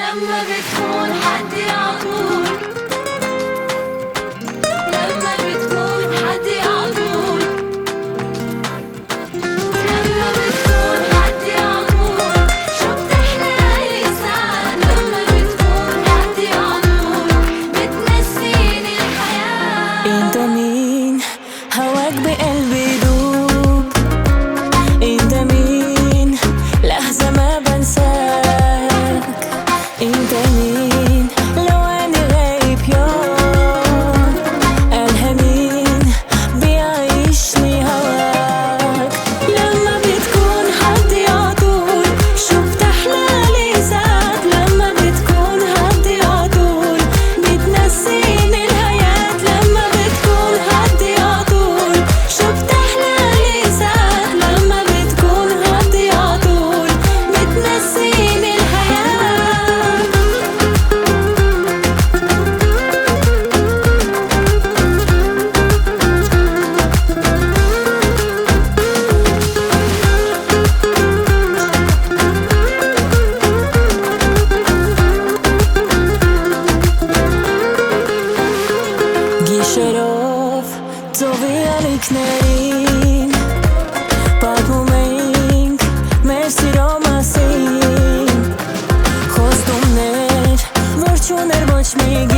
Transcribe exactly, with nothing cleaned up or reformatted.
لما بتكون حدي عطول، لما بتكون حدي عطول، لما بتكون حدي عطول، شو بتحلى لسان لما بتكون حدي عطول، بتنسيني الحياة. انت مين؟ هواك بقلبي دوب. انت مين؟ لحظة ما بنساك. انت مين؟ لو انا غايب يوم قالها مين بيعيشني هواك. لما بتكون حدي عطول شو بتحلى لساك، لما بتكون حدي عطول بتنسيني الحياة. لما بتكون حدي عطول شو بتحلى لساك، لما بتكون حدي عطول بتنسيني الحياة. Gishërov, të vijani kënerin Pak mu me ing, me si romasin Kostum ner, vërquner moq me